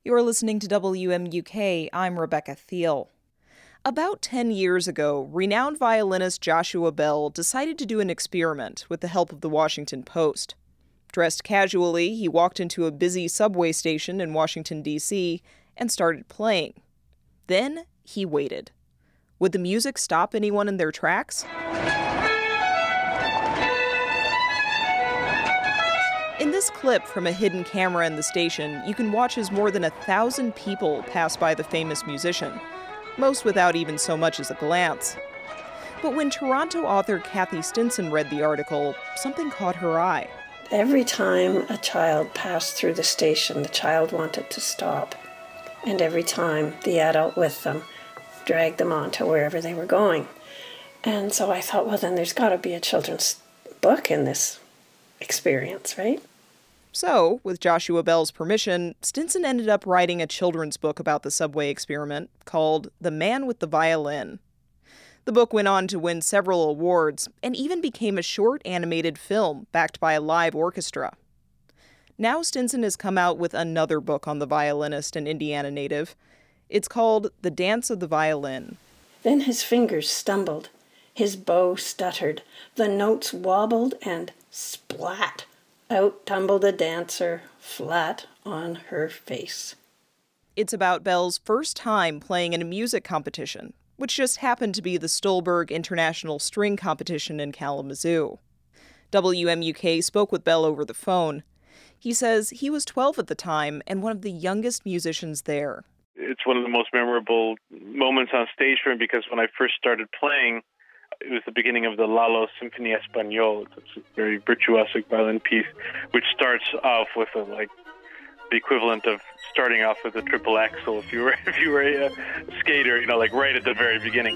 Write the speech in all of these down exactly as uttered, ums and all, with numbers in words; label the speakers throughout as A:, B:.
A: You're listening to W M U K. I'm Rebecca Thiel. About ten years ago, renowned violinist Joshua Bell decided to do an experiment with the help of the Washington Post. Dressed casually, he walked into a busy subway station in Washington, D C and started playing. Then he waited. Would the music stop anyone in their tracks? In this clip from a hidden camera in the station, you can watch as more than a thousand people pass by the famous musician, most without even so much as a glance. But when Toronto author Kathy Stinson read the article, something caught her eye.
B: Every time a child passed through the station, the child wanted to stop. And every time the adult with them dragged them on to wherever they were going. And so I thought, well, then there's got to be a children's book in this experience, right?
A: So, with Joshua Bell's permission, Stinson ended up writing a children's book about the subway experiment called The Man with the Violin. The book went on to win several awards and even became a short animated film backed by a live orchestra. Now Stinson has come out with another book on the violinist and Indiana native. It's called The Dance of the Violin.
B: Then his fingers stumbled, his bow stuttered, the notes wobbled, and splat! Out tumbled a dancer, flat on her face.
A: It's about Bell's first time playing in a music competition, which just happened to be the Stolberg International String Competition in Kalamazoo. W M U K spoke with Bell over the phone. He says he was twelve at the time and one of the youngest musicians there.
C: It's one of the most memorable moments on stage for me because when I first started playing, it was the beginning of the Lalo Symphony Espagnole. It's a very virtuosic violin piece, which starts off with a, like the equivalent of starting off with a triple axel if you were if you were a, a skater, you know, like right at the very beginning.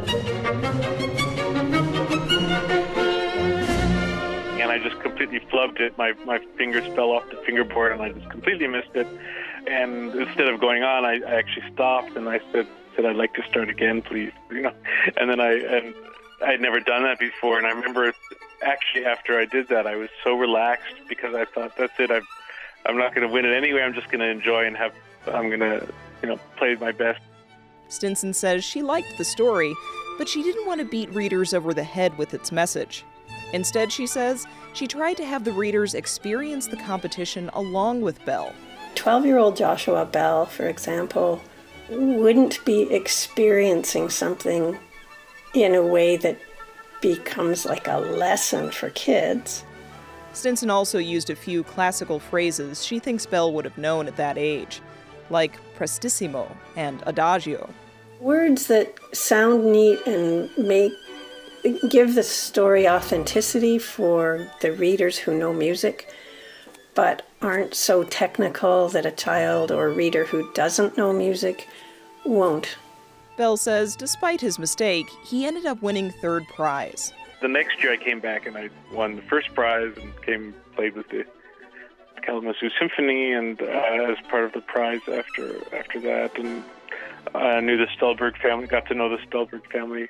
C: And I just completely flubbed it. My my fingers fell off the fingerboard, and I just completely missed it. And instead of going on, I, I actually stopped and I said, said, "I'd like to start again, please." You know, and then I and. I'd never done that before, and I remember actually after I did that, I was so relaxed because I thought, that's it, I've, I'm not going to win it anyway, I'm just going to enjoy and have, I'm going to, you know, play my best.
A: Stinson says she liked the story, but she didn't want to beat readers over the head with its message. Instead, she says, she tried to have the readers experience the competition along with Bell.
B: twelve-year-old Joshua Bell, for example, wouldn't be experiencing something in a way that becomes like a lesson for kids.
A: Stinson also used a few classical phrases she thinks Bell would have known at that age, like prestissimo and adagio.
B: Words that sound neat and make give the story authenticity for the readers who know music, but aren't so technical that a child or reader who doesn't know music won't.
A: Bell says despite his mistake, he ended up winning third prize.
C: The next year I came back and I won the first prize and came played with the Kalamazoo Symphony and uh, as part of the prize after after that. And I knew the Stolberg family, got to know the Stolberg family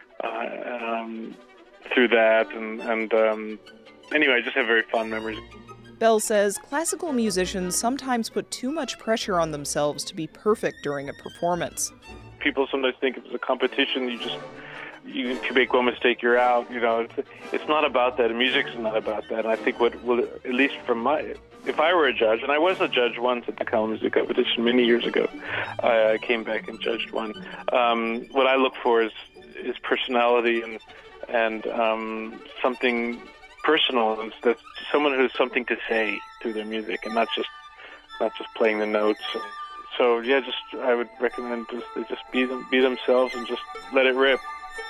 C: uh, um, through that. And, and um, anyway, I just have very fond memories.
A: Bell says classical musicians sometimes put too much pressure on themselves to be perfect during a performance.
C: People sometimes think if it's a competition, you just, you, if you make one mistake, you're out. You know, it's, it's not about that. Music's not about that. And I think what, will, at least from my, if I were a judge, and I was a judge once at the Kalamazoo competition many years ago, I, I came back and judged one. Um, what I look for is is personality and and um, something personal. And that's someone who has something to say through their music, and not just not just playing the notes. So yeah, just I would recommend just they just be them, be themselves, and just let it rip.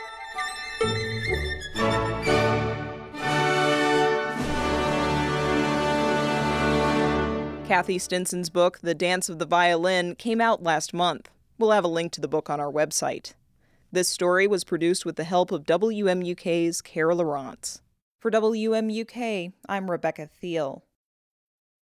A: Kathy Stinson's book, The Dance of the Violin, came out last month. We'll have a link to the book on our website. This story was produced with the help of W M U K's Carol Lawrence. For W M U K, I'm Rebecca Thiel.